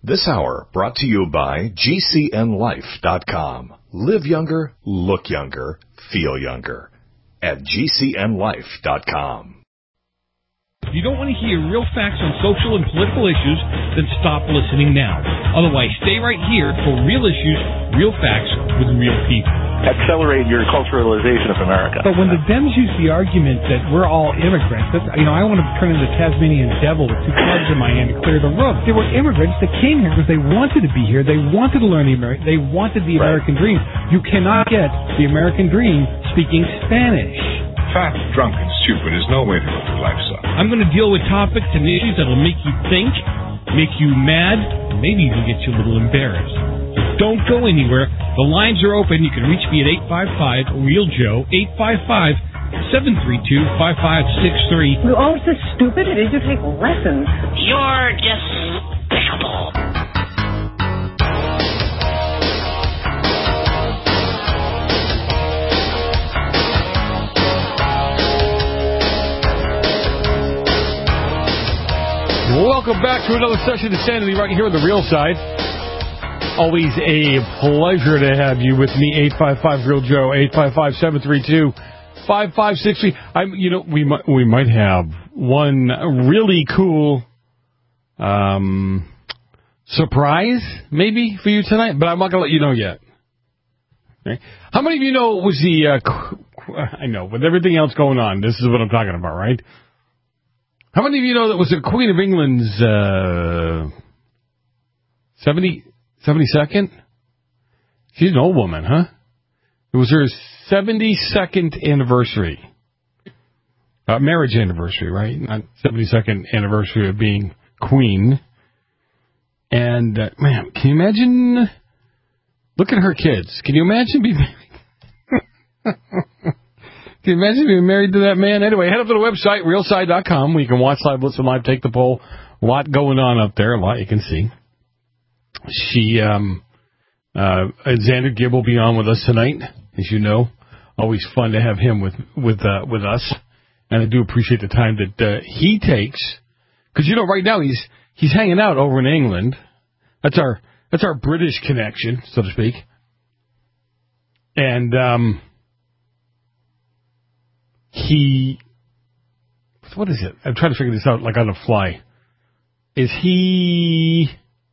This hour brought to you by GCNLife.com. Live younger, look younger, feel younger. At GCNLife.com. If you don't want to hear real facts on social and political issues, then stop listening now. Otherwise, stay right here for real issues, real facts with real people. Accelerate your culturalization of America. But when the Dems use the argument that we're all immigrants, that's, I want to turn into Tasmanian devil with two clubs in my hand to clear the room. They were immigrants that came here because they wanted to be here. They wanted to learn they wanted the American dream. You cannot get the American dream speaking Spanish. Fat, drunk, and stupid is no way to go through life, son. I'm going to deal with topics and issues that will make you think, make you mad, and maybe even get you a little embarrassed. So don't go anywhere. The lines are open. You can reach me at 855-REAL-JOE, 855-732-5563. You always so stupid. Did you take lessons? You're despicable. Welcome back to another session of Sanity right here on the Real Side. Always a pleasure to have you with me. 855-REAL-JOE, 855-732-5563. We might have one really cool surprise maybe for you tonight, but I'm not going to let you know yet. Okay. How many of you know it was I know, with everything else going on, this is what I'm talking about, right? How many of you know that was the Queen of England's 72nd? She's an old woman, huh? It was her 72nd anniversary. Marriage anniversary, right? Not 72nd anniversary of being queen. And, man, can you imagine? Look at her kids. Can you imagine being Can you imagine being married to that man? Anyway, head up to the website, realside.com, where you can watch live, listen live, take the poll. A lot going on up there, a lot you can see. Xander Gibb will be on with us tonight, as you know. Always fun to have him with us. And I do appreciate the time that he takes. Because, right now he's hanging out over in England. That's our British connection, so to speak. And, what is it? I'm trying to figure this out, like on the fly. Is he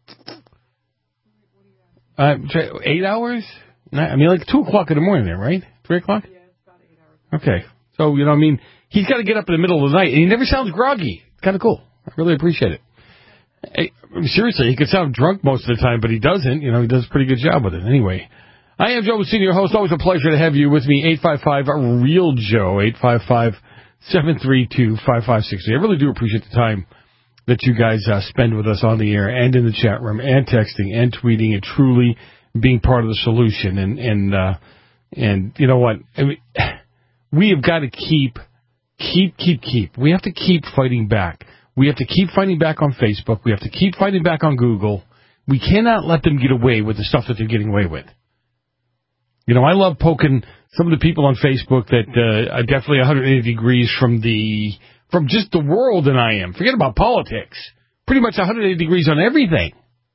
8 hours? Like 2 o'clock in the morning there, right? 3 o'clock? Yeah, it's about 8 hours. Okay. So, he's got to get up in the middle of the night, and he never sounds groggy. It's kind of cool. I really appreciate it. Seriously, he could sound drunk most of the time, but he doesn't. He does a pretty good job with it. Anyway, I am Joe Messina, your host. Always a pleasure to have you with me. 855-REAL-JOE, 855-732-5563. I really do appreciate the time that you guys spend with us on the air and in the chat room and texting and tweeting and truly being part of the solution. And you know what? We have got to keep. We have to keep fighting back. We have to keep fighting back on Facebook. We have to keep fighting back on Google. We cannot let them get away with the stuff that they're getting away with. I love poking some of the people on Facebook that are definitely 180 degrees from just the world than I am. Forget about politics. Pretty much 180 degrees on everything.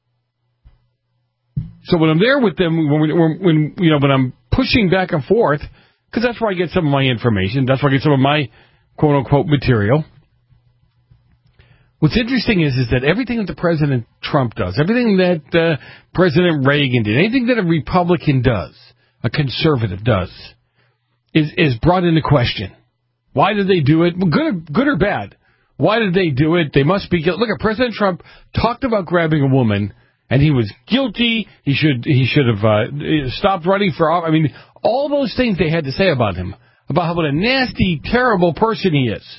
So when I'm there with them, when I'm pushing back and forth, because that's where I get some of my information, that's where I get some of my quote-unquote material. What's interesting is that everything that the President Trump does, everything that President Reagan did, anything that a Republican does, a conservative does, is brought into question. Why did they do it? Well, good or bad. Why did they do it? They must be guilty. Look, President Trump talked about grabbing a woman, and he was guilty. He should have stopped running for office. All those things they had to say about him, about what a nasty, terrible person he is.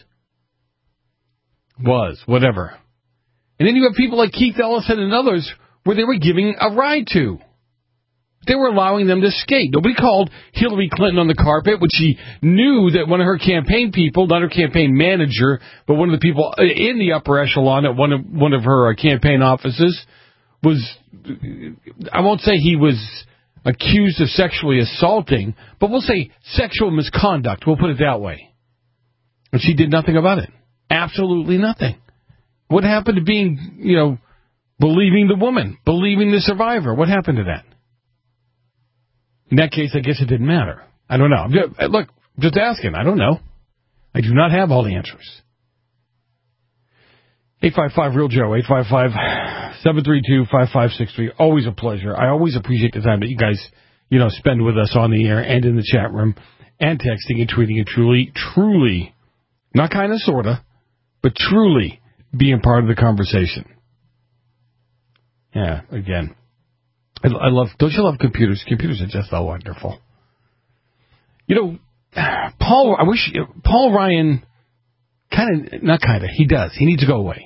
Whatever. And then you have people like Keith Ellison and others where they were giving a ride to. They were allowing them to skate. Nobody called Hillary Clinton on the carpet when she knew that one of her campaign people, not her campaign manager, but one of the people in the upper echelon at one of her campaign offices was, I won't say he was accused of sexually assaulting, but we'll say sexual misconduct. We'll put it that way. And she did nothing about it. Absolutely nothing. What happened to being, believing the woman, believing the survivor. What happened to that? In that case, I guess it didn't matter. I don't know. Look, just asking. I don't know. I do not have all the answers. 855-REAL-JOE, 855-732-5563. Always a pleasure. I always appreciate the time that you guys, spend with us on the air and in the chat room and texting and tweeting and truly, not kind of, sort of, but truly being part of the conversation. Yeah, again. I love, don't you love computers? Computers are just so wonderful. Paul Ryan, he does. He needs to go away.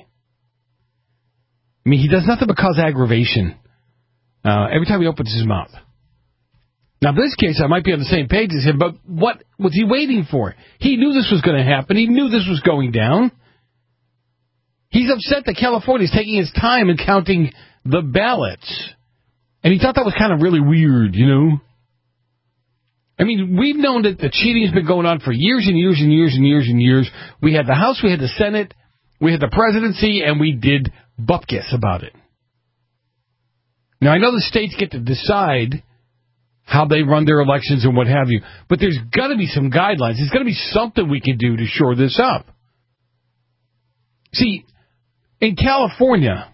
I mean, he does nothing but cause aggravation every time he opens his mouth. Now, in this case, I might be on the same page as him, but what was he waiting for? He knew this was going to happen. He knew this was going down. He's upset that California is taking his time in counting the ballots. And he thought that was kind of really weird, I mean, we've known that the cheating has been going on for years and years and years and years and years. We had the House, we had the Senate, we had the presidency, and we did bupkis about it. Now, I know the states get to decide how they run their elections and what have you, but there's got to be some guidelines. There's got to be something we can do to shore this up. See, in California,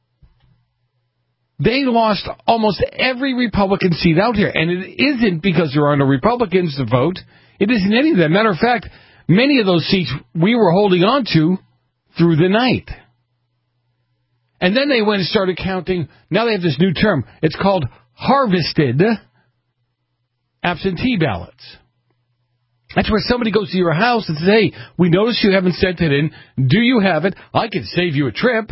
they lost almost every Republican seat out here, and it isn't because there are no Republicans to vote. It isn't any of that. Matter of fact, many of those seats we were holding on to through the night. And then they went and started counting. Now they have this new term. It's called harvested absentee ballots. That's where somebody goes to your house and says, hey, we noticed you haven't sent it in. Do you have it? I can save you a trip.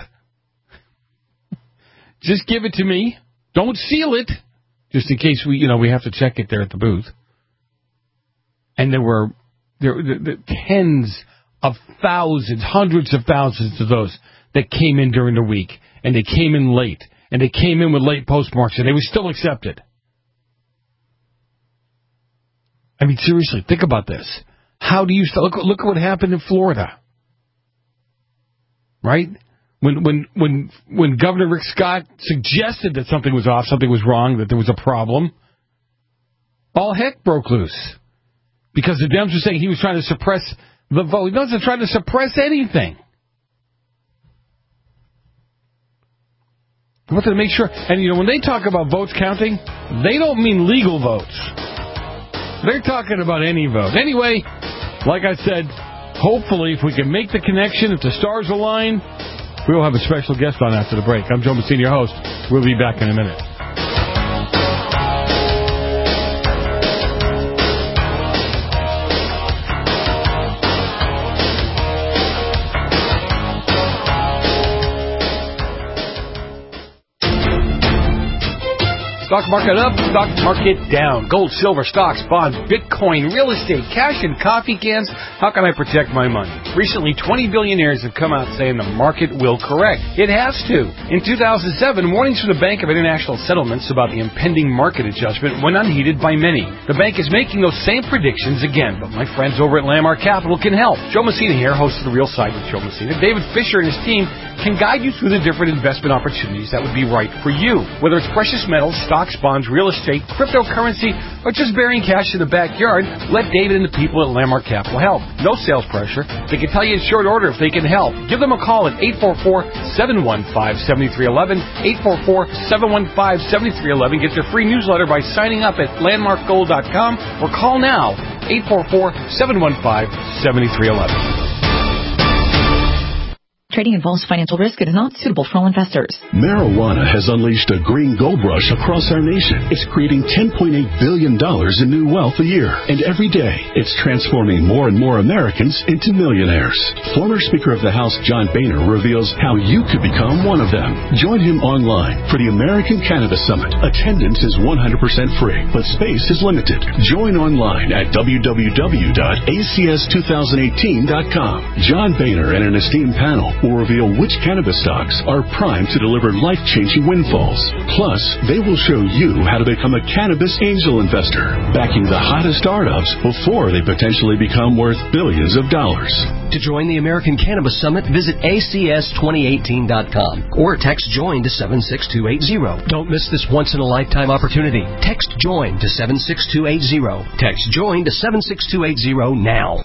Just give it to me. Don't seal it, just in case we have to check it there at the booth. And there were tens of thousands, hundreds of thousands of those that came in during the week, and they came in late, and they came in with late postmarks, and they were still accepted. I mean, seriously, think about this. How do you look at what happened in Florida, right? When Governor Rick Scott suggested that something was off, something was wrong, that there was a problem, all heck broke loose. Because the Dems were saying he was trying to suppress the vote. He wasn't trying to suppress anything. He wanted to make sure. And, when they talk about votes counting, they don't mean legal votes. They're talking about any vote. Anyway, like I said, hopefully if we can make the connection, if the stars align, we'll have a special guest on after the break. I'm Joe Messina, your host. We'll be back in a minute. Stock market up, stock market down. Gold, silver, stocks, bonds, Bitcoin, real estate, cash, and coffee cans. How can I protect my money? Recently, 20 billionaires have come out saying the market will correct. It has to. In 2007, warnings from the Bank of International Settlements about the impending market adjustment went unheeded by many. The bank is making those same predictions again, but my friends over at Landmark Capital can help. Joe Messina here, host of The Real Side with Joe Messina. David Fisher and his team can guide you through the different investment opportunities that would be right for you. Whether it's precious metals, stocks, bonds, real estate, cryptocurrency, or just burying cash in the backyard, let David and the people at Landmark Capital help. No sales pressure. They can tell you in short order if they can help. Give them a call at 844-715-7311, 844-715-7311. Get their free newsletter by signing up at landmarkgold.com or call now, 844-715-7311. Trading involves financial risk. It is not suitable for all investors. Marijuana has unleashed a green gold rush across our nation. It's creating $10.8 billion in new wealth a year. And every day, it's transforming more and more Americans into millionaires. Former Speaker of the House John Boehner reveals how you could become one of them. Join him online for the American Cannabis Summit. Attendance is 100% free, but space is limited. Join online at www.acs2018.com. John Boehner and an esteemed panel will reveal which cannabis stocks are primed to deliver life-changing windfalls. Plus, they will show you how to become a cannabis angel investor, backing the hottest startups before they potentially become worth billions of dollars. To join the American Cannabis Summit, visit acs2018.com or text JOIN to 76280. Don't miss this once-in-a-lifetime opportunity. Text JOIN to 76280. Text JOIN to 76280 now.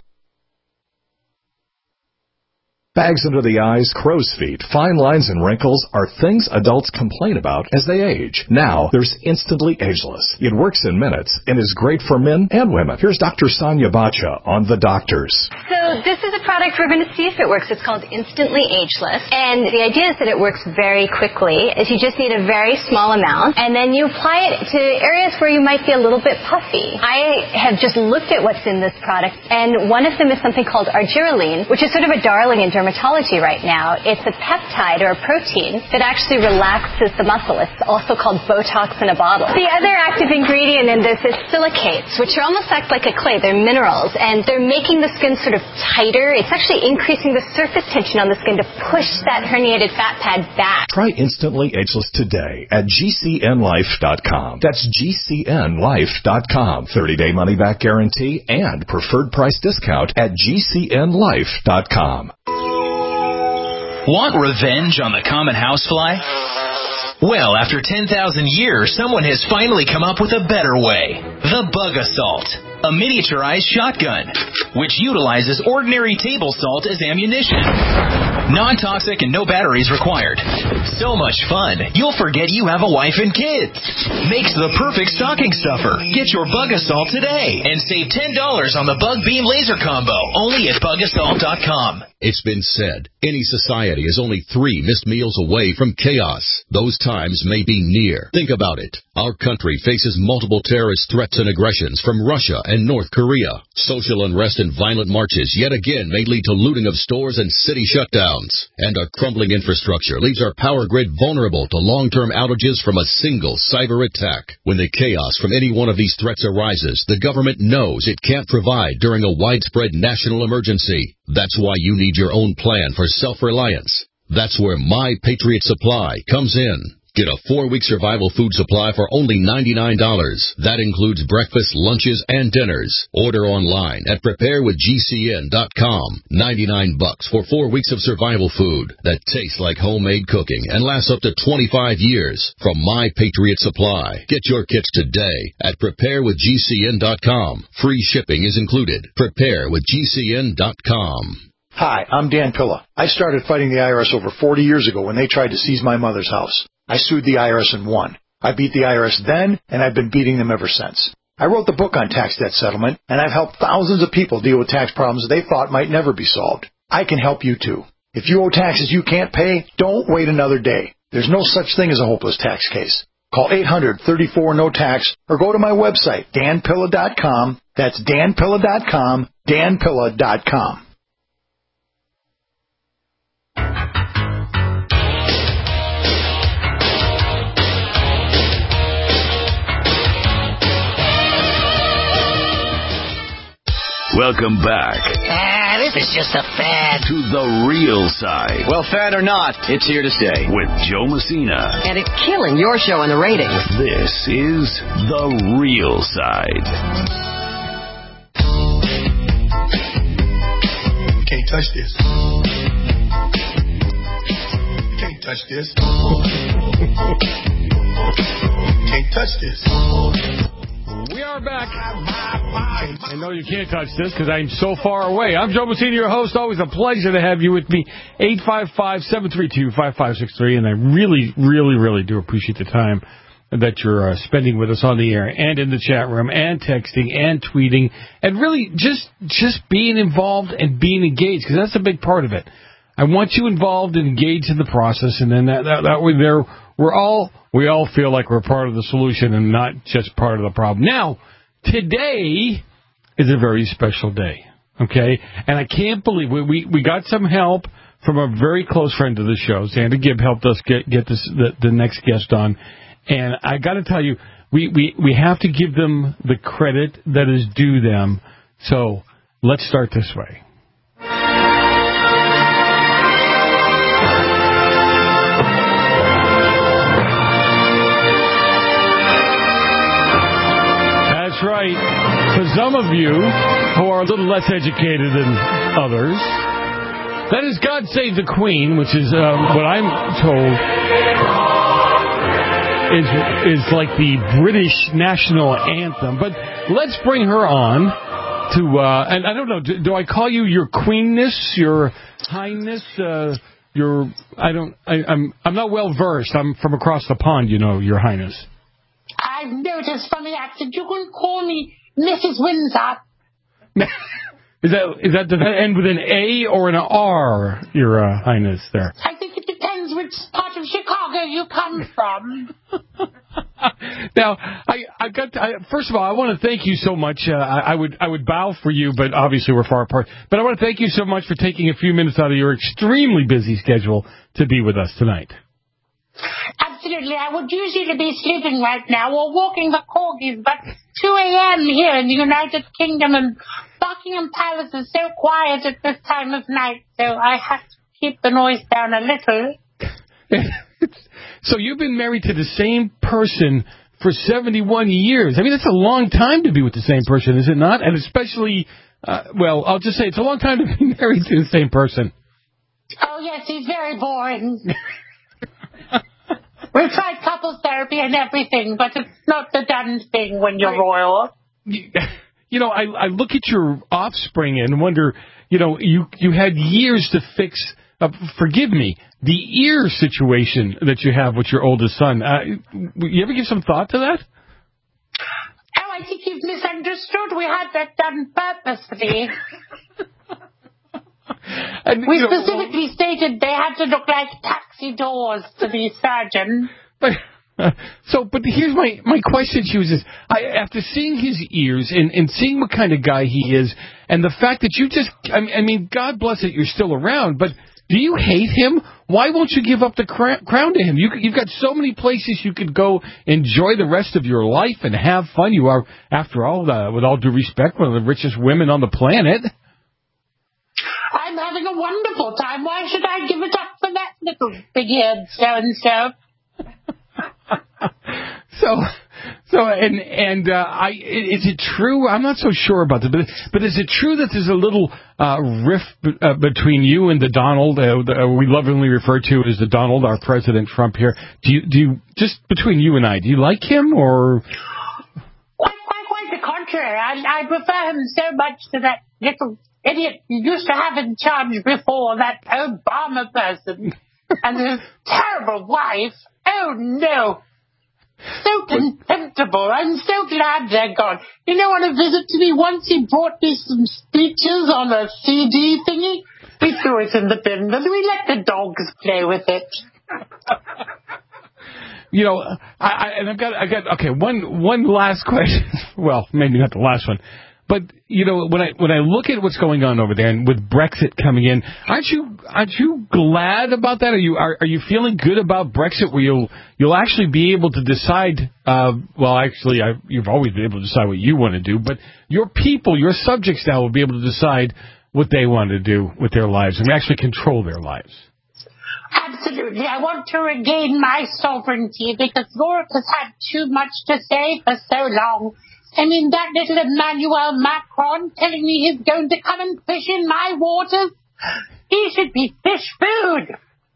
Bags under the eyes, crow's feet, fine lines, and wrinkles are things adults complain about as they age. Now, there's Instantly Ageless. It works in minutes and is great for men and women. Here's Dr. Sonia Bacha on The Doctors. So this is a product we're going to see if it works. It's called Instantly Ageless. And the idea is that it works very quickly. Is you just need a very small amount, and then you apply it to areas where you might be a little bit puffy. I have just looked at what's in this product, and one of them is something called argireline, which is sort of a darling in dermatology right now. It's a peptide or a protein that actually relaxes the muscle. It's also called Botox in a bottle. The other active ingredient in this is silicates, which are almost act like a clay. They're minerals, and they're making the skin sort of tighter. It's actually increasing the surface tension on the skin to push that herniated fat pad back. Try Instantly Ageless today at GCNlife.com. That's GCNlife.com. 30-day money-back guarantee and preferred price discount at GCNlife.com. Want revenge on the common housefly? Well, after 10,000 years, someone has finally come up with a better way. The Bug Assault, a miniaturized shotgun, which utilizes ordinary table salt as ammunition. Non-toxic and no batteries required. So much fun, you'll forget you have a wife and kids. Makes the perfect stocking stuffer. Get your Bug Assault today and save $10 on the Bug Beam Laser Combo, only at BugAssault.com. It's been said, any society is only 3 missed meals away from chaos. Those times may be near. Think about it. Our country faces multiple terrorist threats and aggressions from Russia and North Korea. Social unrest and violent marches yet again may lead to looting of stores and city shutdowns. And our crumbling infrastructure leaves our power grid vulnerable to long-term outages from a single cyber attack. When the chaos from any one of these threats arises, the government knows it can't provide during a widespread national emergency. That's why you need your own plan for self-reliance. That's where My Patriot Supply comes in. Get a 4-week survival food supply for only $99. That includes breakfast, lunches, and dinners. Order online at preparewithgcn.com. $99 for 4 weeks of survival food that tastes like homemade cooking and lasts up to 25 years from My Patriot Supply. Get your kits today at preparewithgcn.com. Free shipping is included. Preparewithgcn.com. Hi, I'm Dan Pilla. I started fighting the IRS over 40 years ago when they tried to seize my mother's house. I sued the IRS and won. I beat the IRS then, and I've been beating them ever since. I wrote the book on tax debt settlement, and I've helped thousands of people deal with tax problems they thought might never be solved. I can help you too. If you owe taxes you can't pay, don't wait another day. There's no such thing as a hopeless tax case. Call 800-34-NO-TAX or go to my website, danpilla.com. That's danpilla.com, danpilla.com. Welcome back. This is just a fad. To the real side. Well, fad or not, it's here to stay. With Joe Messina. And it's killing your show in the ratings. This is The Real Side. You can't touch this. You can't touch this. You can't touch this. We are back. I know you can't touch this because I'm so far away. I'm Joe Messina, your host. Always a pleasure to have you with me. 855-732-5563. And I really, really, really do appreciate the time that you're spending with us on the air and in the chat room and texting and tweeting and really just being involved and being engaged, because that's a big part of it. I want you involved and engaged in the process, and then that way we all feel like we're part of the solution and not just part of the problem. Now, today is a very special day, okay? And I can't believe we got some help from a very close friend of the show. Xander Gibb helped us get the next guest on. And I got to tell you, we have to give them the credit that is due them. So let's start this way. of you who are a little less educated than others, that is God Save the Queen, which is what I'm told is like the British national anthem. But let's bring her on to, and I don't know, do I call you your queenness, your highness, I'm not well versed. I'm from across the pond, you know, your highness. I've noticed from the accent you can call me Mrs. Windsor. Does that end with an A or an R, your highness there? I think it depends which part of Chicago you come from. Now, first of all, I want to thank you so much. I would bow for you, but obviously we're far apart. But I want to thank you so much for taking a few minutes out of your extremely busy schedule to be with us tonight. Absolutely. I would usually be sleeping right now or walking the corgis, but 2 a.m. here in the United Kingdom and Buckingham Palace is so quiet at this time of night, so I have to keep the noise down a little. So you've been married to the same person for 71 years. I mean, that's a long time to be with the same person, is it not? And especially, well, I'll just say it's a long time to be married to the same person. Oh, yes, he's very boring. We've tried couples therapy and everything, but it's not the done thing when you're royal. You know, I look at your offspring and wonder, you know, you had years to fix, forgive me, the ear situation that you have with your oldest son. You ever give some thought to that? Oh, I think you've misunderstood. We had that done purposefully. We specifically stated they had to look like taxi doors to the surgeon. But here's my question to you is, after seeing his ears and seeing what kind of guy he is, and the fact that you just, I mean, God bless it, you're still around, but do you hate him? Why won't you give up the crown to him? You've got so many places you could go enjoy the rest of your life and have fun. You are, after all, with all due respect, one of the richest women on the planet. I'm having a wonderful time. Why should I give it up for that little big-haired so-and-so? Is it true? I'm not so sure about this, but is it true that there's a little rift between you and the Donald? We lovingly refer to as the Donald, our President Trump here. Do you just between you and I, do you like him or? Quite the contrary. I prefer him so much to that little idiot you used to have in charge before, that Obama person, and his terrible wife. Oh no. So contemptible. I'm so glad they're gone. You know, on a visit to me once, he brought me some speeches on a CD thingy. We threw it in the bin, and we let the dogs play with it. You know, I've got okay, one last question. Well, maybe not the last one. But, you know, when I look at what's going on over there and with Brexit coming in, aren't you glad about that? Are you feeling good about Brexit where you'll actually be able to decide, you've always been able to decide what you want to do, but your people, your subjects now will be able to decide what they want to do with their lives and actually control their lives. Absolutely. I want to regain my sovereignty because Europe has had too much to say for so long. I mean, that little Emmanuel Macron telling me he's going to come and fish in my waters. He should be fish food.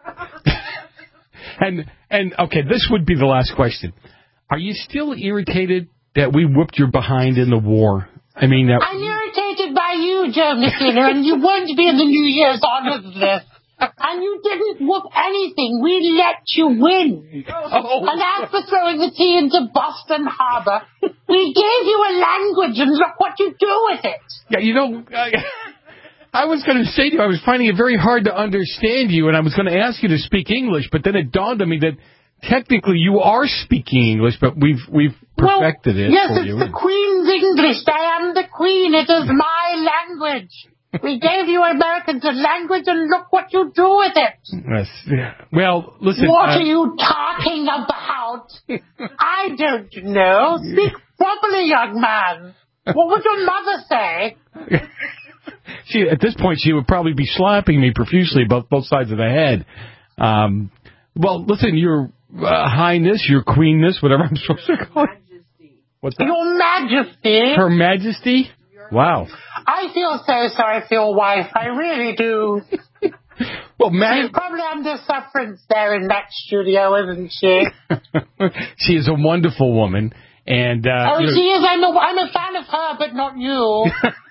And okay, this would be the last question. Are you still irritated that we whooped your behind in the war? I mean, I'm irritated by you, Joe McKenna, and you won't be in the New Year's honors list. And you didn't whoop anything. We let you win. Oh. And as for throwing the tea into Boston Harbor, we gave you a language, and look what you do with it. Yeah, you know, I was going to say to you, I was finding it very hard to understand you, and I was going to ask you to speak English, but then it dawned on me that technically you are speaking English, but we've perfected it yes, for you. Yes, it's the Queen's English. I am the Queen. It is my language. We gave you Americans a language, and look what you do with it. Yes. Well, listen. What are you talking about? I don't know. Speak properly, young man. What would your mother say? At this point, she would probably be slapping me profusely both sides of the head. Well, listen, your highness, your queenness, whatever I'm supposed to call it. What's that? Your Majesty. Her Majesty? Wow. I feel so sorry for your wife. I really do. Well, Matt... She's probably under sufferance there in that studio, isn't she? She is a wonderful woman. And, she is. I'm a fan of her, but not you.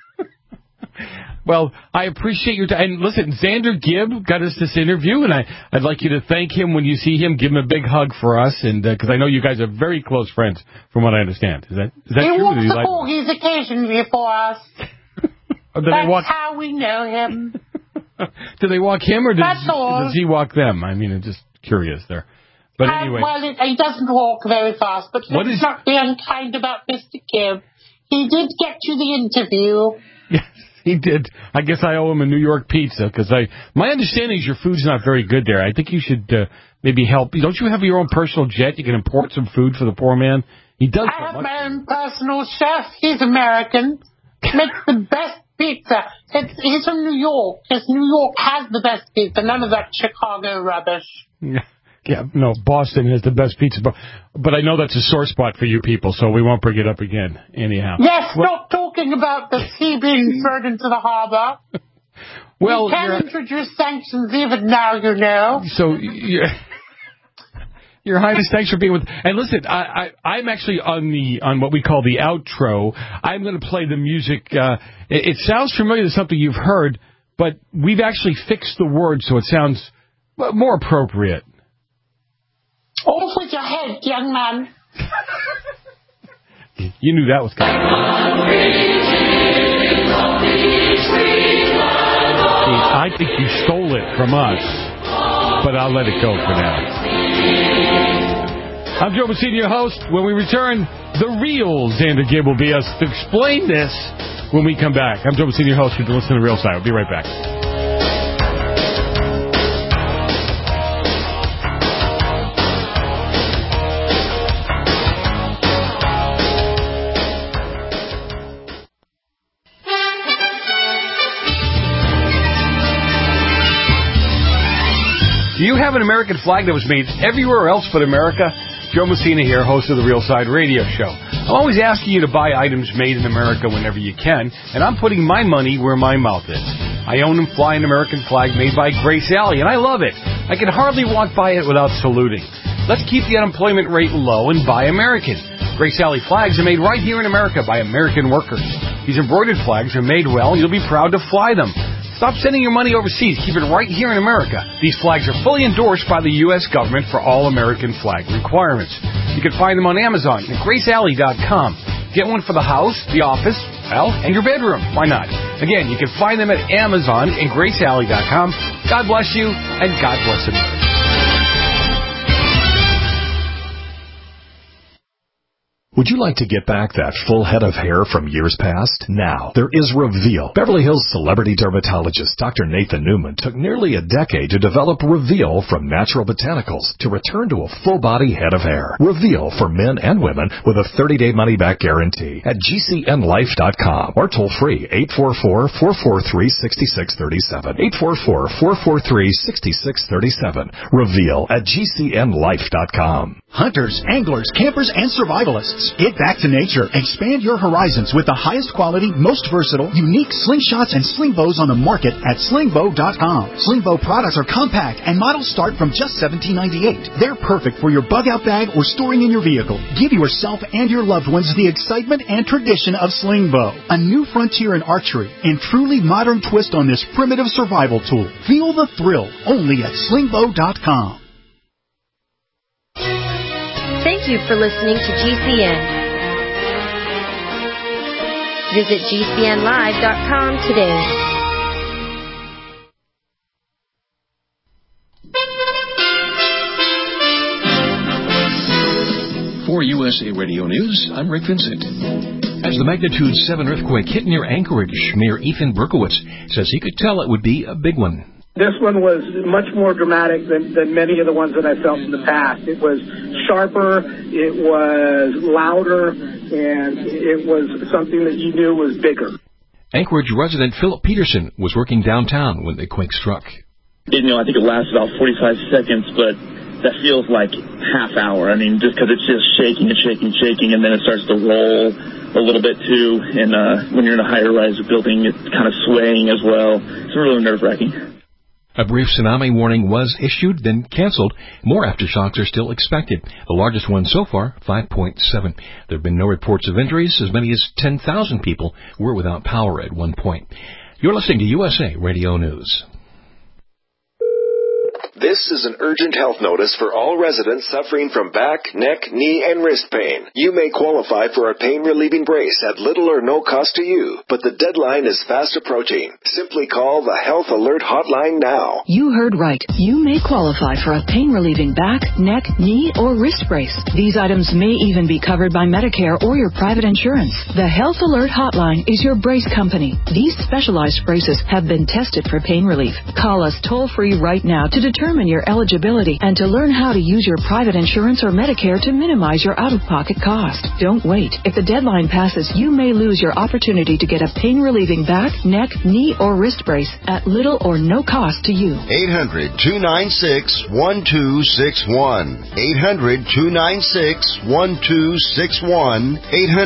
Well, I appreciate your time. And listen, Xander Gibb got us this interview, and I'd like you to thank him when you see him. Give him a big hug for us, and because I know you guys are very close friends, from what I understand. Is that true? He walks the corgis occasionally for us. That's how we know him. Do they walk him, or does he walk them? I mean, I'm just curious there. But anyway. Well, he doesn't walk very fast, but let's not be unkind about Mr. Gibb. He did get you the interview. Yes, he did. I guess I owe him a New York pizza, because my understanding is your food's not very good there. I think you should maybe help. Don't you have your own personal jet? You can import some food for the poor man. He does. I have my own personal chef. He's American. Makes the best pizza. He's from New York. Because New York has the best pizza. None of that Chicago rubbish. Yeah, no, Boston has the best pizza. But I know that's a sore spot for you people, so we won't bring it up again anyhow. Yes, stop talking about the sea being thrown into the harbor. Well, we can introduce sanctions even now, you know. So, Your Highness, thanks for being with. And listen, I'm actually on what we call the outro. I'm going to play the music. It sounds familiar to something you've heard, but we've actually fixed the words so it sounds more appropriate. Off with your head, young man. You knew that was coming. I think you stole it from us, but I'll let it go for now. I'm Joe Messina, your host. When we return, the real Xander Gibb will be us to explain this when we come back. I'm Joe Messina, your host. You've been listening to The Real Side. We'll be right back. Do you have an American flag that was made everywhere else but America? Joe Messina here, host of the Real Side Radio Show. I'm always asking you to buy items made in America whenever you can, and I'm putting my money where my mouth is. I own and fly an American flag made by Grace Alley, and I love it. I can hardly walk by it without saluting. Let's keep the unemployment rate low and buy American. Grace Alley flags are made right here in America by American workers. These embroidered flags are made well, and you'll be proud to fly them. Stop sending your money overseas. Keep it right here in America. These flags are fully endorsed by the U.S. government for all American flag requirements. You can find them on Amazon and GraceAlley.com. Get one for the house, the office, and your bedroom. Why not? Again, you can find them at Amazon and GraceAlley.com. God bless you, and God bless America. Would you like to get back that full head of hair from years past? Now, there is Reveal. Beverly Hills celebrity dermatologist Dr. Nathan Newman took nearly a decade to develop Reveal from natural botanicals to return to a full-body head of hair. Reveal for men and women with a 30-day money-back guarantee at GCNlife.com or toll-free 844-443-6637. 844-443-6637. Reveal at GCNlife.com. Hunters, anglers, campers, and survivalists. Get back to nature. Expand your horizons with the highest quality, most versatile, unique slingshots and sling bows on the market at slingbow.com. Slingbow products are compact and models start from just $17.98. They're perfect for your bug out bag or storing in your vehicle. Give yourself and your loved ones the excitement and tradition of Slingbow. A new frontier in archery and truly modern twist on this primitive survival tool. Feel the thrill only at slingbow.com. Thank you for listening to GCN. Visit GCNlive.com today. For USA Radio News, I'm Rick Vincent. As the magnitude 7 earthquake hit near Anchorage, Mayor Ethan Berkowitz says he could tell it would be a big one. This one was much more dramatic than many of the ones that I felt in the past. It was sharper, it was louder, and it was something that you knew was bigger. Anchorage resident Philip Peterson was working downtown when the quake struck. I think it lasted about 45 seconds, but that feels like half hour. I mean, just because it's just shaking and shaking, shaking, and then it starts to roll a little bit too. And when you're in a higher-rise building, it's kind of swaying as well. It's really nerve-wracking. A brief tsunami warning was issued, then canceled. More aftershocks are still expected. The largest one so far, 5.7. There have been no reports of injuries. As many as 10,000 people were without power at one point. You're listening to USA Radio News. This is an urgent health notice for all residents suffering from back, neck, knee, and wrist pain. You may qualify for a pain-relieving brace at little or no cost to you, but the deadline is fast approaching. Simply call the Health Alert Hotline now. You heard right. You may qualify for a pain-relieving back, neck, knee, or wrist brace. These items may even be covered by Medicare or your private insurance. The Health Alert Hotline is your brace company. These specialized braces have been tested for pain relief. Call us toll-free right now to determine your eligibility and to learn how to use your private insurance or Medicare to minimize your out-of-pocket cost. Don't wait. If the deadline passes, you may lose your opportunity to get a pain-relieving back, neck, knee, or wrist brace at little or no cost to you. 800-296-1261. 800-296-1261.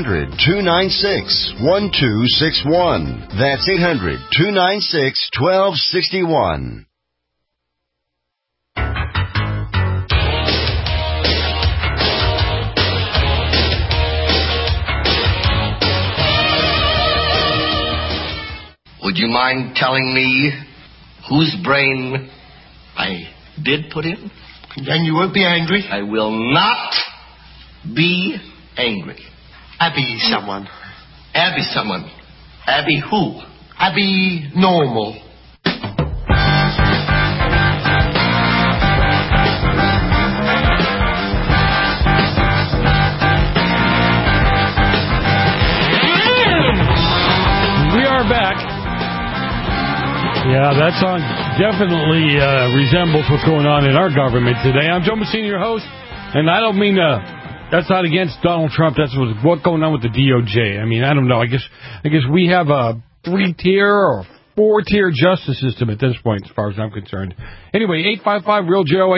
800-296-1261. That's 800-296-1261. Would you mind telling me whose brain I did put in? And you won't be angry? I will not be angry. Abby someone. Abby someone. Abby who? Abby normal. We are back. Yeah, that song definitely resembles what's going on in our government today. I'm Joe Messina, your host, and I don't mean that's not against Donald Trump. That's what's going on with the DOJ. I mean, I don't know. I guess we have a 3-tier or 4-tier justice system at this point, as far as I'm concerned. Anyway, 855-REAL-JOE,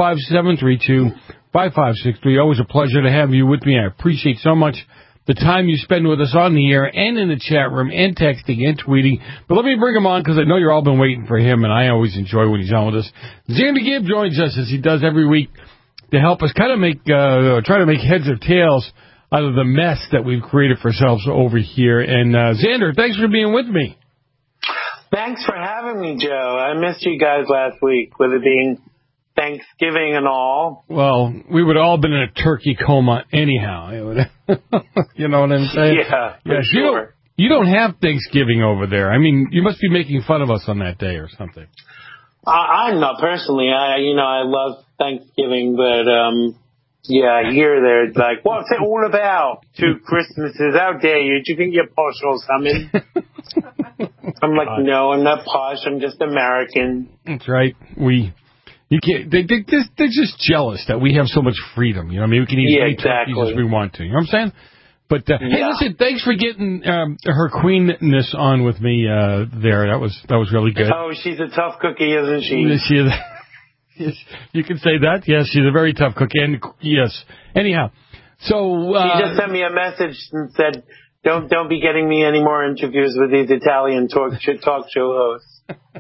855-732-5563. Always a pleasure to have you with me. I appreciate so much the time you spend with us on the air and in the chat room and texting and tweeting. But let me bring him on because I know you've all been waiting for him, and I always enjoy when he's on with us. Xander Gibb joins us as he does every week to help us kind of try to make heads or tails out of the mess that we've created for ourselves over here. And Xander, thanks for being with me. Thanks for having me, Joe. I missed you guys last week with it being Thanksgiving and all. Well, we would have all been in a turkey coma anyhow. You know what I'm saying? Yeah, for sure. You don't have Thanksgiving over there. I mean, you must be making fun of us on that day or something. I'm not personally. I love Thanksgiving, but here they're like, what's it all about? 2 Christmases, how dare you? Do you think you're posh or something? I'm like, no, I'm not posh. I'm just American. That's right. You can't. They're just jealous that we have so much freedom. You know what I mean? We can eat as many turkeys as we want to. You know what I'm saying? But hey, listen, thanks for getting her queenness on with me there. That was really good. Oh, she's a tough cookie, isn't she? Yes, you can say that. Yes, she's a very tough cookie. And yes. Anyhow, so she just sent me a message and said, "Don't be getting me any more interviews with these Italian talk show hosts."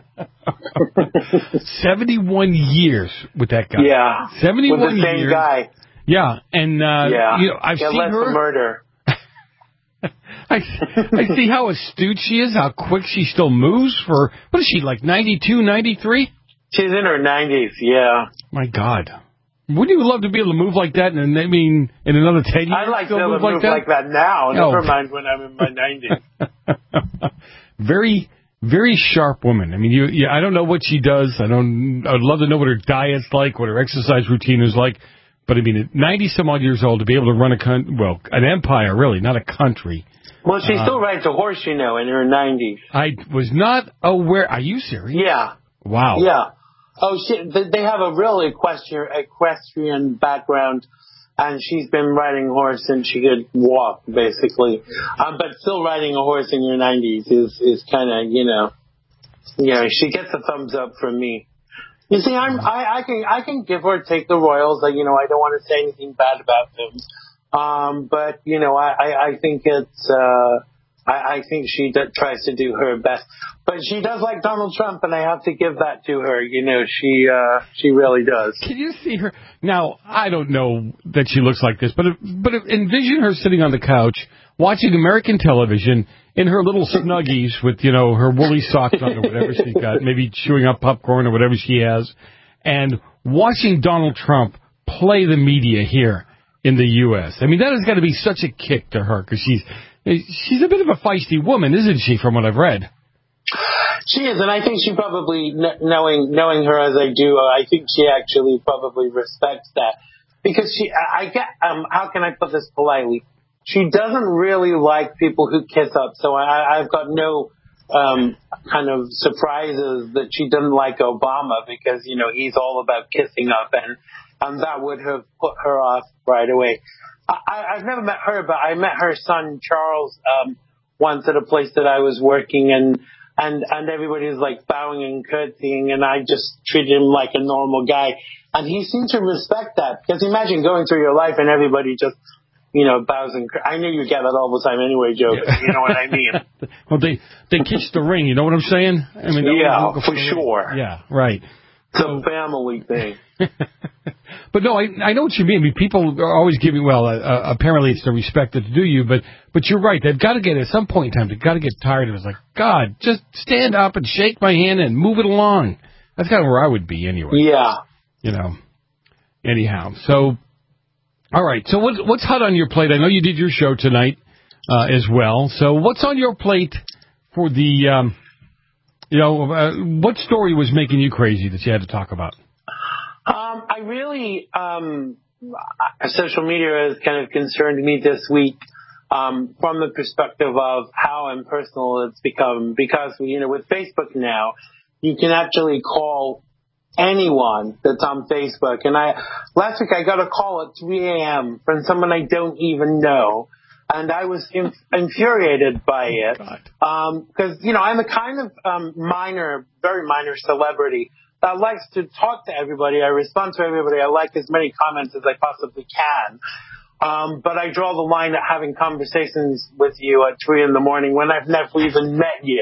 71 years with that guy. Yeah. 71 with the same years. guy. Yeah, and I've seen less her for murder. I see how astute she is, how quick she still moves for, what is she, like 92, 93? She's in her 90s, yeah. My God. Wouldn't you love to be able to move like that? And I mean, in another 10 years, I'd like to move like that now. No. Never mind when I'm in my 90s. Very, very sharp woman. I mean, I don't know what she does. I'd love to know what her diet's like, what her exercise routine is like. But I mean, at 90-some-odd years old, to be able to run an empire, really, not a country. Well, she still rides a horse, in her 90s. I was not aware. Are you serious? Yeah. Wow. Yeah. Oh, they have a real equestrian background, and she's been riding a horse since she could walk, basically. But still riding a horse in your 90s is kind of, she gets a thumbs up from me. You see, I can give or take the Royals. I don't want to say anything bad about them. But I think it's. I think she tries to do her best, but she does like Donald Trump, and I have to give that to her. She really does. Can you see her now? I don't know that she looks like this, but envision her sitting on the couch watching American television in her little snuggies with her woolly socks on or whatever she's got, maybe chewing up popcorn or whatever she has, and watching Donald Trump play the media here in the U.S. I mean, that has got to be such a kick to her because she's a bit of a feisty woman, isn't she, from what I've read? She is, and I think she probably, knowing her as I do, I think she actually probably respects that. Because how can I put this politely? She doesn't really like people who kiss up, so I've got no kind of surprises that she doesn't like Obama because, he's all about kissing up, and that would have put her off right away. I've never met her, but I met her son Charles once at a place that I was working, and everybody was like bowing and curtsying, and I just treated him like a normal guy, and he seemed to respect that because imagine going through your life and everybody just bows and I know you get that all the time anyway, Joe. But you know what I mean? Well, they kiss the ring. You know what I'm saying? I mean, yeah, for sure. Yeah, right. It's a family thing. But no, I know what you mean. I mean, people are always giving, apparently it's the respect that's due you, but you're right. They've got to get, at some point in time, they've got to get tired of it. It's like, God, just stand up and shake my hand and move it along. That's kind of where I would be anyway. Yeah. Anyhow. So, all right. So what's hot on your plate? I know you did your show tonight as well. So what's on your plate for the, what story was making you crazy that you had to talk about? I really, social media has kind of concerned me this week from the perspective of how impersonal it's become. Because, with Facebook now, you can actually call anyone that's on Facebook. And last week I got a call at 3 a.m. from someone I don't even know. And I was infuriated by it. Because, I'm a kind of very minor celebrity that likes to talk to everybody. I respond to everybody. I like as many comments as I possibly can. But I draw the line at having conversations with you at 3 a.m. when I've never even met you.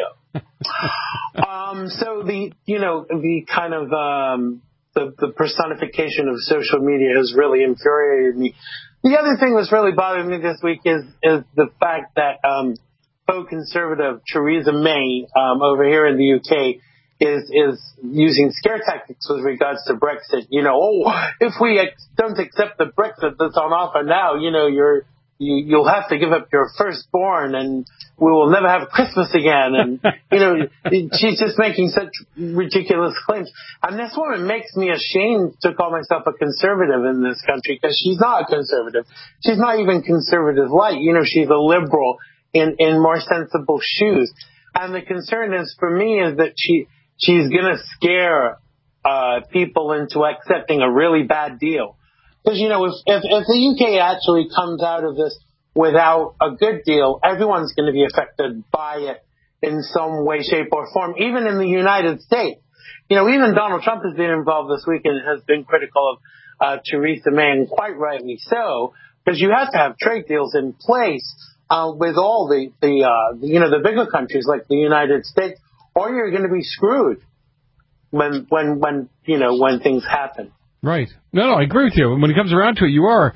So the kind of the personification of social media has really infuriated me. The other thing that's really bothering me this week is the fact that faux conservative Theresa May over here in the UK is using scare tactics with regards to Brexit. If we don't accept the Brexit that's on offer now, you'll have to give up your firstborn and we will never have Christmas again. And, she's just making such ridiculous claims. And this woman makes me ashamed to call myself a conservative in this country because she's not a conservative. She's not even conservative light. She's a liberal in more sensible shoes. And the concern is for me is that she's going to scare people into accepting a really bad deal. Because, if the UK actually comes out of this without a good deal, everyone's going to be affected by it in some way, shape, or form, even in the United States. Even Donald Trump has been involved this week and has been critical of Theresa May, and quite rightly so, because you have to have trade deals in place with all the bigger countries like the United States, or you're going to be screwed when things happen. Right. No, I agree with you. When it comes around to it, you are.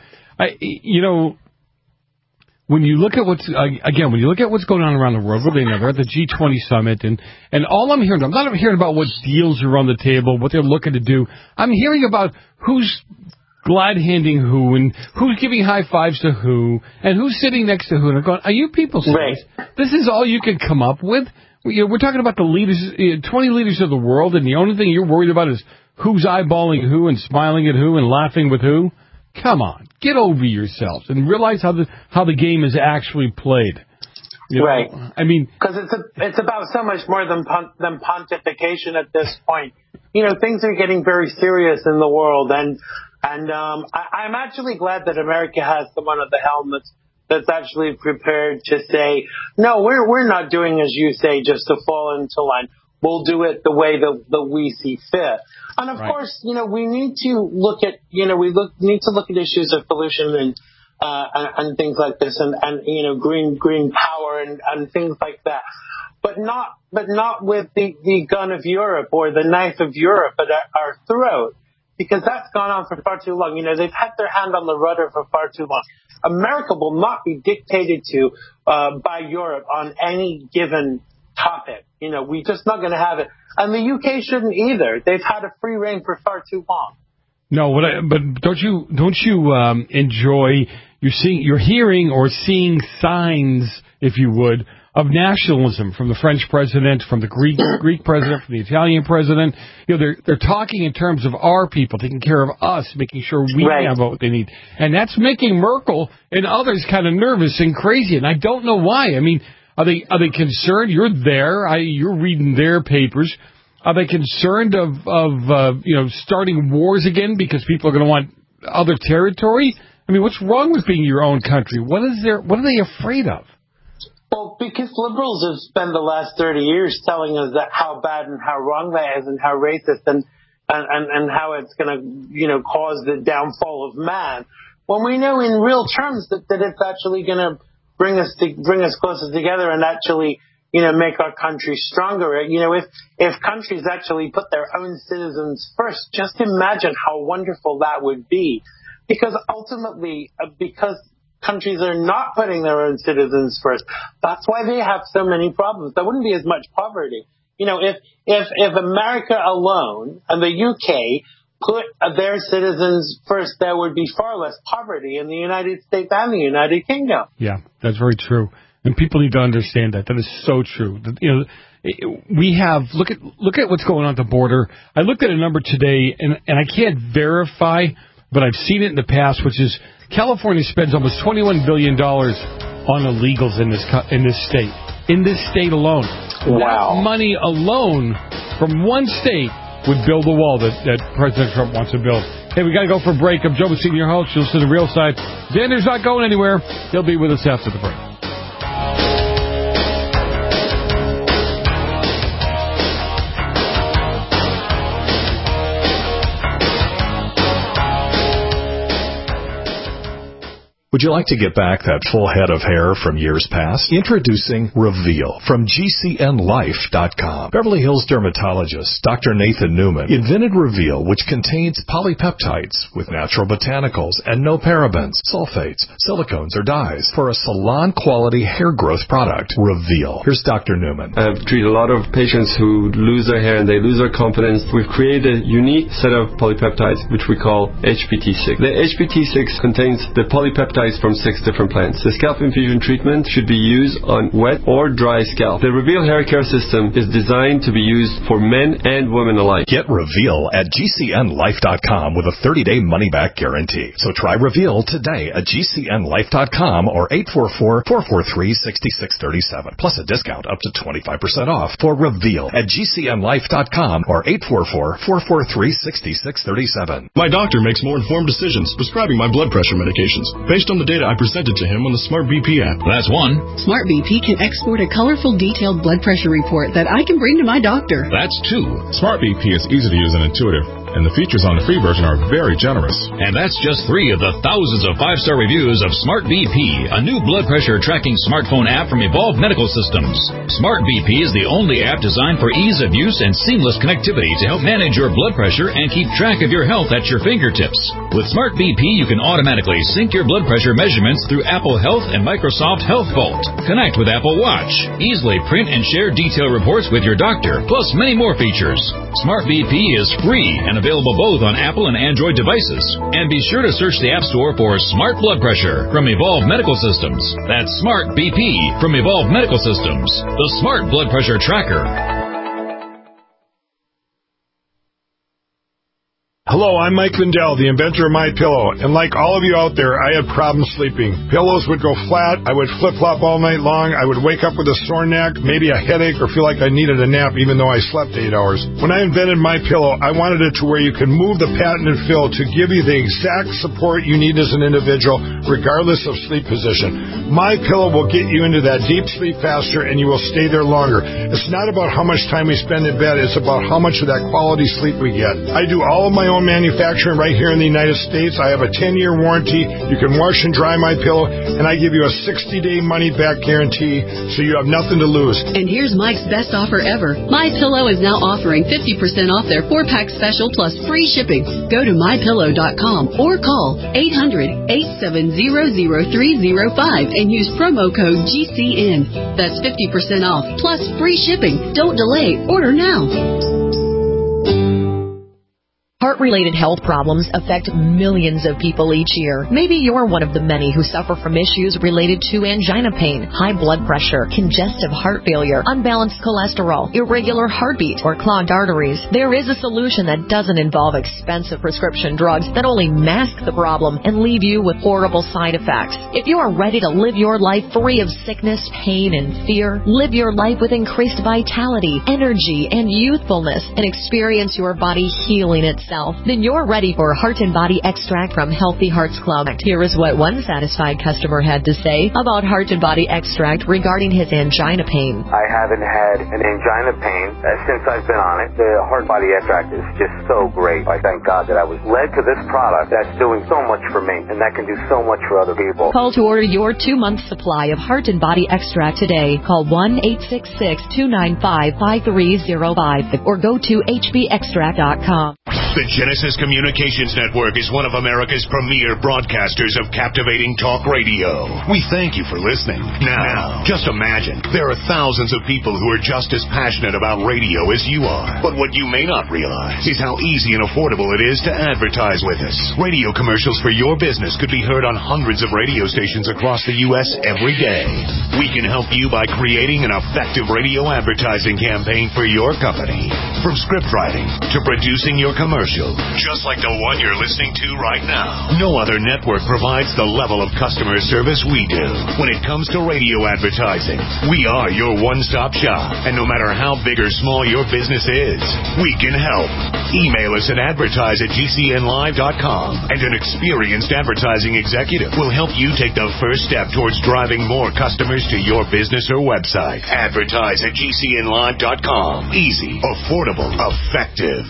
When you look at what's going on around the world, they're at the G20 summit, and all I'm not hearing about what deals are on the table, what they're looking to do. I'm hearing about who's glad-handing who, and who's giving high fives to who, and who's sitting next to who. And I'm going, are you people serious? Right. This is all you can come up with? We're talking about the leaders, 20 leaders of the world, and the only thing you're worried about is who's eyeballing who and smiling at who and laughing with who? Come on, get over yourselves and realize how the game is actually played. Right. I mean, because it's about so much more than pontification at this point. Things are getting very serious in the world, and I'm actually glad that America has someone at the helm that's actually prepared to say, no, we're not doing as you say just to fall into line. we'll do it the way that we see fit. And of course, we need to look at, need to look at issues of pollution and things like this, and green power and things like that. But not with the gun of Europe or the knife of Europe at our throat, because that's gone on for far too long. They've had their hand on the rudder for far too long. America will not be dictated to by Europe on any given topic. We're just not going to have it. And the UK shouldn't either. They've had a free reign for far too long. No, but don't you enjoy you're hearing or seeing signs, if you would, of nationalism from the French president, from the Greek president, from the Italian president. They're talking in terms of our people, taking care of us, making sure we have what they need. And that's making Merkel and others kind of nervous and crazy. And I don't know why. I mean, are they concerned? You're there. You're reading their papers. Are they concerned of starting wars again because people are going to want other territory? I mean, what's wrong with being your own country? What are they afraid of? Well, because liberals have spent the last 30 years telling us that how bad and how wrong that is, and how racist and how it's going to cause the downfall of man, when we know in real terms that it's actually going to bring us closer together and actually make our country stronger. If countries actually put their own citizens first, just imagine how wonderful that would be. Because ultimately, because countries are not putting their own citizens first, that's why they have so many problems. There wouldn't be as much poverty. If America alone and the UK put their citizens first, there would be far less poverty in the United States and the United Kingdom. Yeah, that's very true. And people need to understand that. That is so true. We have look at what's going on at the border. I looked at a number today, and I can't verify, but I've seen it in the past, which is California spends almost $21 billion on illegals in this state alone. Wow. That money alone from one state would build the wall that President Trump wants to build. Hey, we got to go for a break. I'm Joe Messina, your host. You'll see the real side. Xander's not going anywhere. He'll be with us after the break. Would you like to get back that full head of hair from years past? Introducing Reveal from GCNlife.com. Beverly Hills dermatologist Dr. Nathan Newman invented Reveal, which contains polypeptides with natural botanicals and no parabens, sulfates, silicones, or dyes for a salon-quality hair growth product. Reveal. Here's Dr. Newman. I've treated a lot of patients who lose their hair and they lose their confidence. We've created a unique set of polypeptides, which we call HPT6. The HPT6 contains the polypeptides from 6 different plants. The scalp infusion treatment should be used on wet or dry scalp. The Reveal hair care system is designed to be used for men and women alike. Get Reveal at GCNlife.com with a 30-day money-back guarantee. So try Reveal today at GCNlife.com or 844-443-6637. Plus a discount up to 25% off for Reveal at GCNlife.com or 844-443-6637. My doctor makes more informed decisions prescribing my blood pressure medications based on the data I presented to him on the Smart BP app. That's one. Smart BP can export a colorful, detailed blood pressure report that I can bring to my doctor. That's two. Smart BP is easy to use and intuitive, and the features on the free version are very generous. And that's just 3 of the thousands of 5-star reviews of Smart BP, a new blood pressure tracking smartphone app from Evolve Medical Systems. Smart BP is the only app designed for ease of use and seamless connectivity to help manage your blood pressure and keep track of your health at your fingertips. With Smart BP, you can automatically sync your blood pressure measurements through Apple Health and Microsoft Health Vault. Connect with Apple Watch. Easily print and share detailed reports with your doctor, plus many more features. Smart BP is free and available both on Apple and Android devices. And be sure to search the App Store for Smart Blood Pressure from Evolve Medical Systems. That's Smart BP from Evolve Medical Systems, the Smart Blood Pressure Tracker. Hello, I'm Mike Lindell, the inventor of MyPillow, and like all of you out there, I had problems sleeping. Pillows would go flat, I would flip-flop all night long, I would wake up with a sore neck, maybe a headache, or feel like I needed a nap even though I slept 8 hours. When I invented MyPillow, I wanted it to where you can move the patented fill to give you the exact support you need as an individual, regardless of sleep position. MyPillow will get you into that deep sleep faster, and you will stay there longer. It's not about how much time we spend in bed, it's about how much of that quality sleep we get. I do all of my own manufacturing right here in the United States. I have a 10-year warranty. You can wash and dry MyPillow, and I give you a 60-day money-back guarantee, so you have nothing to lose. And here's Mike's best offer ever. MyPillow is now offering 50% off their 4-pack special plus free shipping. Go to MyPillow.com or call 800-870-0305 and use promo code GCN. That's 50% off plus free shipping. Don't delay. Order now. Heart-related health problems affect millions of people each year. Maybe you're one of the many who suffer from issues related to angina pain, high blood pressure, congestive heart failure, unbalanced cholesterol, irregular heartbeat, or clogged arteries. There is a solution that doesn't involve expensive prescription drugs that only mask the problem and leave you with horrible side effects. If you are ready to live your life free of sickness, pain, and fear, live your life with increased vitality, energy, and youthfulness, and experience your body healing itself, then you're ready for Heart and Body Extract from Healthy Hearts Club. Here is what one satisfied customer had to say about Heart and Body Extract regarding his angina pain. I haven't had an angina pain since I've been on it. The Heart Body Extract is just so great. I thank God that I was led to this product that's doing so much for me and that can do so much for other people. Call to order your 2-month supply of Heart and Body Extract today. Call 1-866-295-5305 or go to hbextract.com. The Genesis Communications Network is one of America's premier broadcasters of captivating talk radio. We thank you for listening. Now, just imagine, there are thousands of people who are just as passionate about radio as you are. But what you may not realize is how easy and affordable it is to advertise with us. Radio commercials for your business could be heard on hundreds of radio stations across the U.S. every day. We can help you by creating an effective radio advertising campaign for your company. From script writing to producing your commercial, just like the one you're listening to right now. No other network provides the level of customer service we do. When it comes to radio advertising, we are your one-stop shop. And no matter how big or small your business is, we can help. Email us at advertise@gcnlive.com, and an experienced advertising executive will help you take the first step towards driving more customers to your business or website. Advertise@gcnlive.com. Easy, affordable, effective.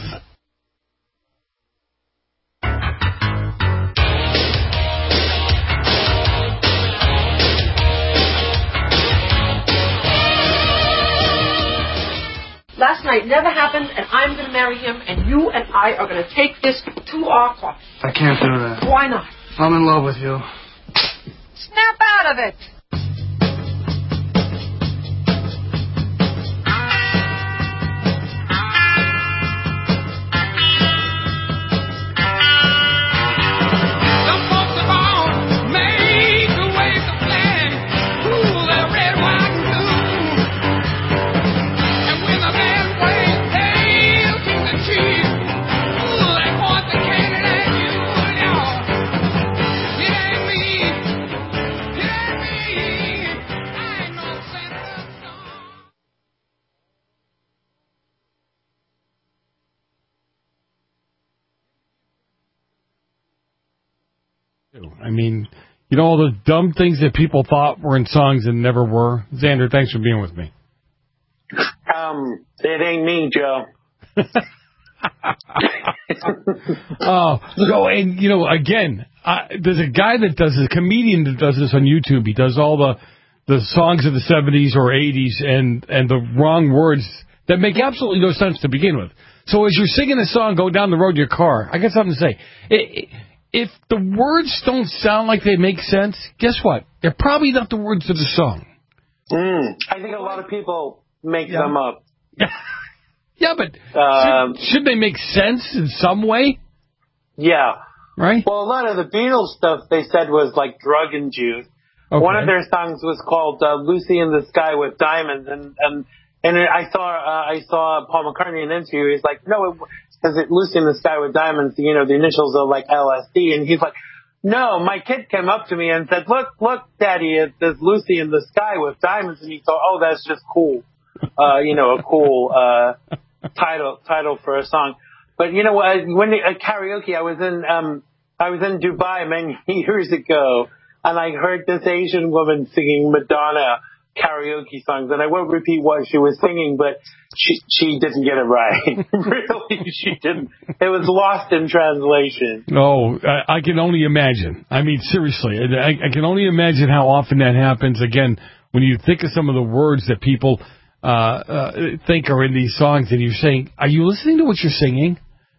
Last night never happened, and I'm going to marry him, and you and I are going to take this to our coffee. I can't do that. Why not? I'm in love with you. Snap out of it. I mean, you know, all the dumb things that people thought were in songs and never were. Xander, thanks for being with me. It ain't me, Joe. And, you know, again, there's a guy that does this, a comedian that does this on YouTube. He does all the songs of the 70s or 80s and the wrong words that make absolutely no sense to begin with. So as you're singing a song, go down the road in your car, I got something to say. If the words don't sound like they make sense, guess what? They're probably not the words of the song. I think a lot of people make them up. Yeah, but should they make sense in some way? Yeah. Right? Well, a lot of the Beatles stuff they said was like drug induced. Okay. One of their songs was called Lucy in the Sky with Diamonds, and And I saw Paul McCartney in an interview. He's like, no, because Lucy in the Sky with Diamonds, the initials are like LSD. And he's like, no, my kid came up to me and said, look, Daddy, there's Lucy in the Sky with Diamonds. And he thought, oh, that's just cool. A cool title for a song. But when at karaoke, I was in Dubai many years ago, and I heard this Asian woman singing Madonna karaoke songs, and I won't repeat what she was singing, but she didn't get it right. Really, she didn't. It was lost in translation. Oh, I can only imagine. I mean, seriously, I can only imagine how often that happens. Again, when you think of some of the words that people think are in these songs, and you're saying, are you listening to what you're singing?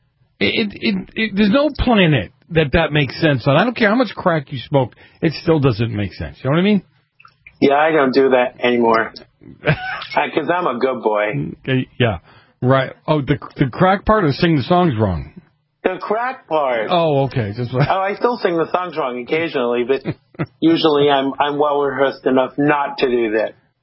There's no planet that makes sense. And I don't care how much crack you smoke, it still doesn't make sense. You know what I mean? Yeah, I don't do that anymore. Because I'm a good boy. Yeah, right. Oh, the crack part or sing the songs wrong? The crack part. Oh, okay. I still sing the songs wrong occasionally, but usually I'm well rehearsed enough not to do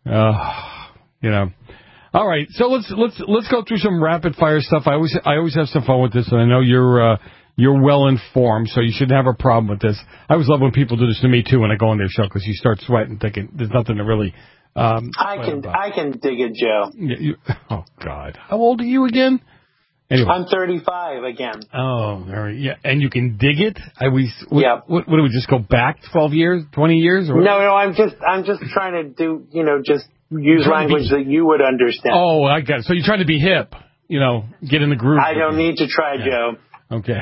that. All right, so let's go through some rapid fire stuff. I always have some fun with this, and I know you're well informed, so you shouldn't have a problem with this. I always love when people do this to me too when I go on their show, because you start sweating, thinking there's nothing to really. I can dig it, Joe. Oh God, how old are you again? Anyway. I'm 35 again. Oh, yeah, and you can dig it. Yeah. What do we just go back 12 years, 20 years? Or no, I'm just trying to do just use language that you would understand. Oh, I got it. So you're trying to be hip, get in the groove. I don't need to try, Joe. Okay.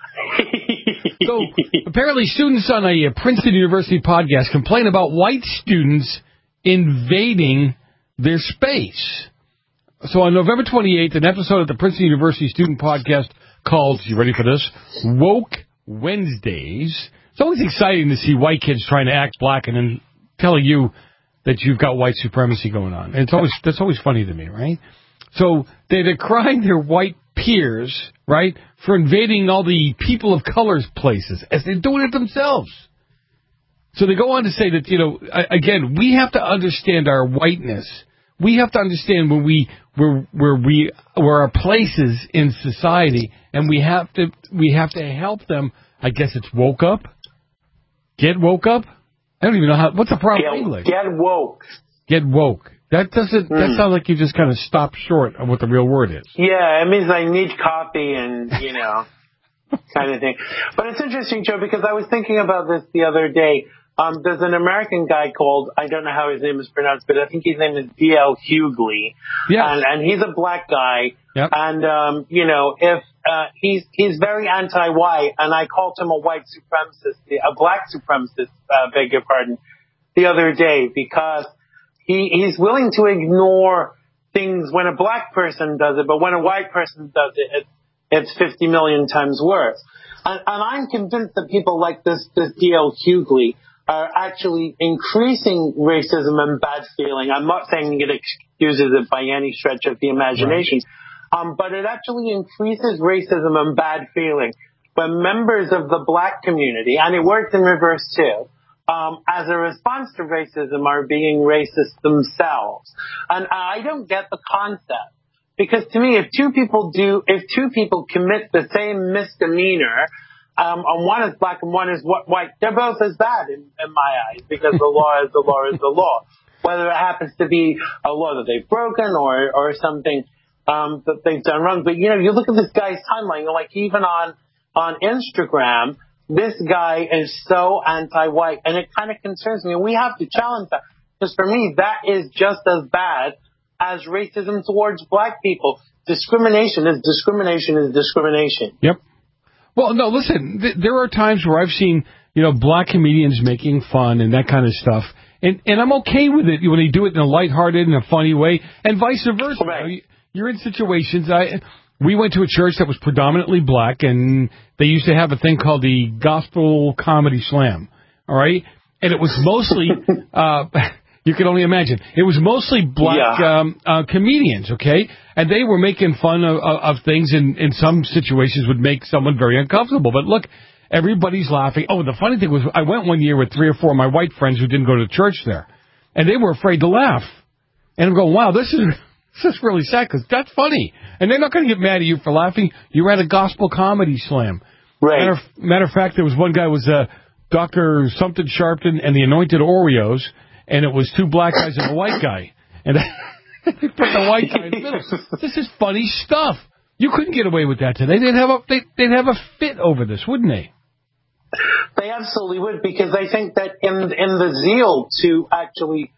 So apparently students on a Princeton University podcast complain about white students invading their space. So on November 28th, an episode of the Princeton University student podcast called, you ready for this, Woke Wednesdays. It's always exciting to see white kids trying to act black and then telling you that you've got white supremacy going on. And that's always funny to me, right? So they're decrying their white peers, right, for invading all the people of color's places, as they're doing it themselves. So they go on to say that, again, we have to understand our whiteness. We have to understand where our places in society, and we have to help them. I guess it's woke up. Get woke up. I don't even know what's the proper English. Get woke. Get woke. That doesn't. That sounds like you just kind of stop short of what the real word is. Yeah, it means I need coffee and kind of thing. But it's interesting, Joe, because I was thinking about this the other day. There's an American guy called, I don't know how his name is pronounced, but I think his name is D.L. Hughley. Yes. And he's a black guy. Yep. And, if he's very anti-white, and I called him a white supremacist, a black supremacist, beg your pardon, the other day, because he's willing to ignore things when a black person does it, but when a white person does it, it's 50 million times worse. And I'm convinced that people like this D.L. Hughley are actually increasing racism and bad feeling. I'm not saying it excuses it by any stretch of the imagination, but it actually increases racism and bad feeling when members of the black community, and it works in reverse too, as a response to racism are being racist themselves. And I don't get the concept. Because to me, if two people commit the same misdemeanor, and one is black and one is white, they're both as bad in my eyes, because the law is the law is the law. Whether it happens to be a law that they've broken or something that they've done wrong. But you look at this guy's timeline, like even on Instagram, this guy is so anti-white, and it kind of concerns me. And we have to challenge that, because for me, that is just as bad as racism towards black people. Discrimination is discrimination is discrimination. Yep. Well, no, listen, there are times where I've seen, black comedians making fun and that kind of stuff. And I'm okay with it when they do it in a lighthearted and a funny way, and vice versa. Right. You're in situations. We went to a church that was predominantly black, and they used to have a thing called the Gospel Comedy Slam. All right? And it was mostly... You can only imagine. It was mostly black comedians, okay? And they were making fun of things, and in some situations would make someone very uncomfortable. But look, everybody's laughing. Oh, the funny thing was, I went one year with 3 or 4 of my white friends who didn't go to church there, and they were afraid to laugh. And I'm going, wow, this This is really sad because that's funny. And they're not going to get mad at you for laughing. You were at a gospel comedy slam. Right. Matter of fact, there was one guy was Dr. Something Sharpton and the Anointed Oreos, and it was two black guys and a white guy. And they put the white guy in the middle. This is funny stuff. You couldn't get away with that today. They'd have a fit over this, wouldn't they? They absolutely would, because I think that in the zeal to actually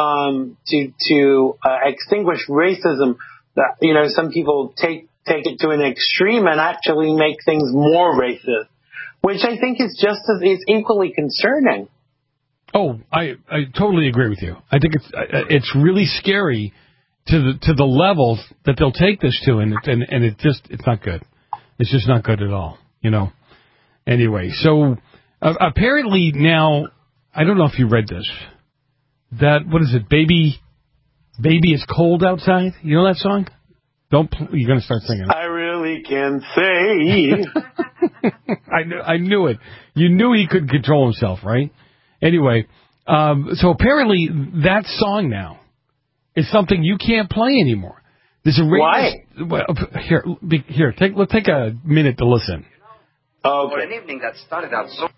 to extinguish racism, that some people take it to an extreme and actually make things more racist, which I think is is equally concerning. Oh, I totally agree with you. I think it's really scary to the levels that they'll take this to, and it's not good. It's just not good at all, Anyway, so apparently now, I don't know if you read this. What is it, Baby It's Cold Outside? You know that song? You're going to start singing it. I really can say. I knew it. You knew he couldn't control himself, right? Anyway, so apparently that song now is something you can't play anymore. Why? Well, let's take a minute to listen. Okay. For an evening that started out so...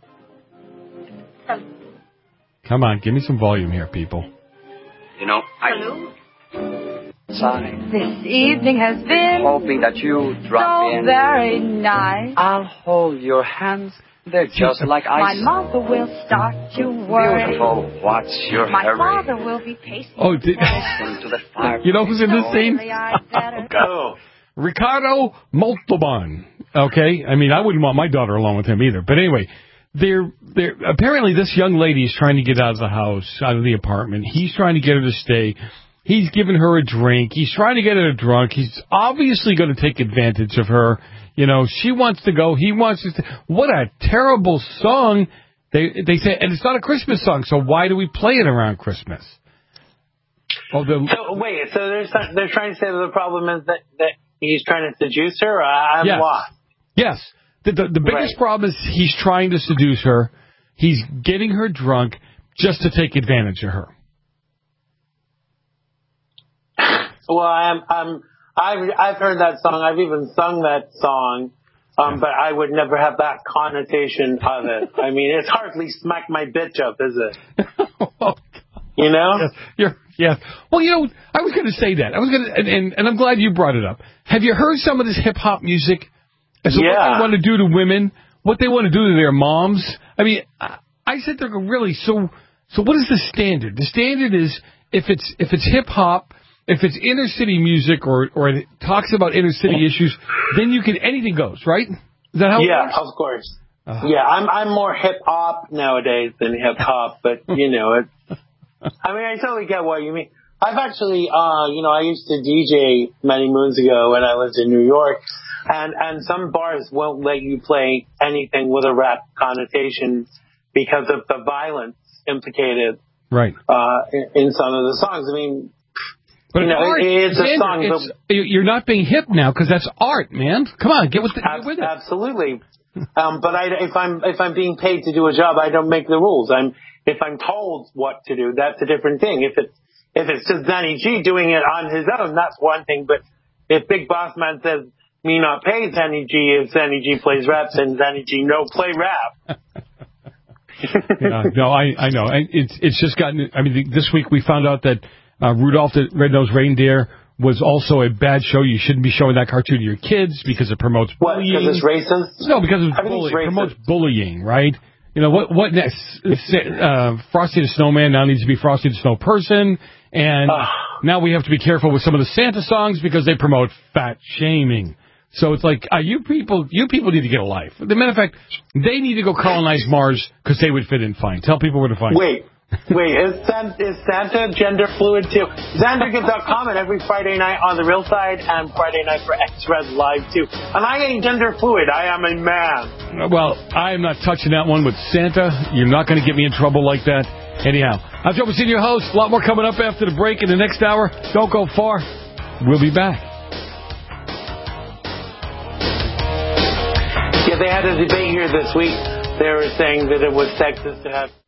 Come on, give me some volume here, people. Hello? Sorry. This evening has been Hoping that you drop so in. very nice. I'll hold your hands. They're just like ice. My mother will start to worry. Beautiful. What's your My hurry? father will be pacing. Into the fire. You know who's in this scene? Go. Ricardo Montalban. Okay? I mean, I wouldn't want my daughter along with him either. But anyway, apparently this young lady is trying to get out of the house, out of the apartment. He's trying to get her to stay. He's giving her a drink. He's trying to get her drunk. He's obviously going to take advantage of her. She wants to go. He wants to stay. What a terrible song. They say, and it's not a Christmas song, so why do we play it around Christmas? So they're trying to say that the problem is that he's trying to seduce her? I'm lost. Yes. The biggest problem is he's trying to seduce her. He's getting her drunk just to take advantage of her. Well, I've heard that song. I've even sung that song, but I would never have that connotation of it. I mean, it's hardly smack my bitch up, is it? Yes. Well, I was going to say that. I was going to, and I'm glad you brought it up. Have you heard some of this hip hop music? So what they want to do to women, what they want to do to their moms. I mean, I said they're really so. What is the standard? The standard is if it's hip hop. If it's inner city music or it talks about inner city issues, then anything goes, right? Is that how it works? Yeah, of course. Yeah, I'm more hip hop nowadays than hip hop, but I mean, I totally get what you mean. I've actually, I used to DJ many moons ago when I lived in New York, and some bars won't let you play anything with a rap connotation because of the violence implicated, right? In some of the songs. I mean. But it's a song. You're not being hip now because that's art, man. Come on, get with it. Absolutely. But if I'm being paid to do a job, I don't make the rules. If I'm told what to do, that's a different thing. If it's just Danny G doing it on his own, that's one thing. But if Big Boss Man says me not pay Danny G if Danny G plays rap, then Danny G no play rap. No, I know. It's just gotten. I mean, this week we found out that. Rudolph the Red-Nosed Reindeer was also a bad show. You shouldn't be showing that cartoon to your kids because it promotes bullying. What, because it's racist? No, because it promotes bullying, right? What next? Frosty the Snowman now needs to be Frosty the Snow Person, and now we have to be careful with some of the Santa songs because they promote fat shaming. So it's like, you people need to get a life. As a matter of fact, they need to go colonize Mars because they would fit in fine. Tell people where to find them. Wait, is Santa gender fluid too? Xandergib.com and every Friday night on The Real Side and Friday night for X-Red Live too. And I ain't gender fluid. I am a man. Well, I am not touching that one with Santa. You're not going to get me in trouble like that. Anyhow, I'm Joe Messina, your host. A lot more coming up after the break in the next hour. Don't go far. We'll be back. Yeah, they had a debate here this week. They were saying that it was sexist to have...